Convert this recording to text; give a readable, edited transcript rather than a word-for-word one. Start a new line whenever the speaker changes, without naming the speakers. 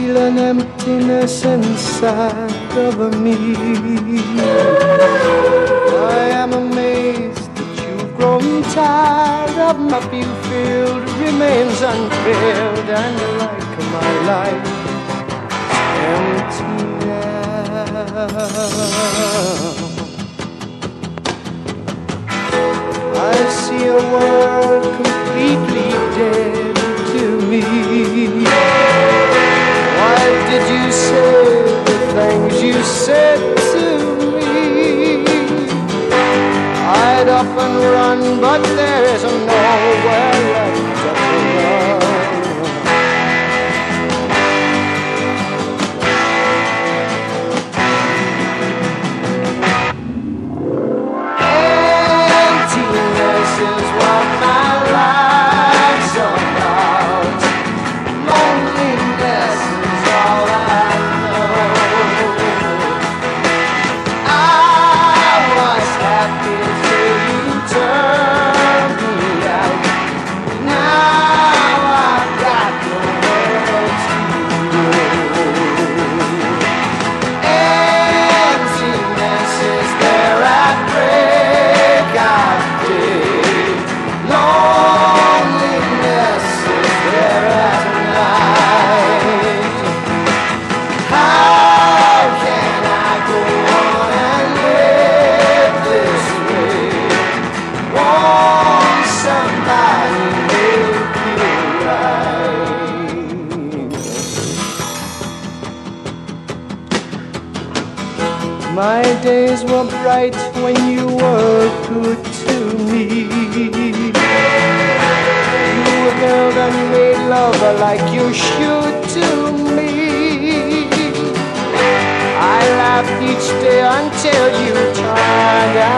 feel an emptiness inside of me. I am amazed that you've grown tired of my field remains unfilled, and like my life empty now. I see a world completely dead to me. Why did you say the things you said to me? I'd often run, but there is nowhere left to run. Emptiness is what my life's about. Loneliness is all I know. I was happy till you turned me out. Now I've got nowhere to go. Emptiness is there at break of day. Loneliness is there at night. How can I go on and live this way? Won't somebody make it right? My days were bright when you were good to me. You held and made love like you should to me. I laughed each day until you turned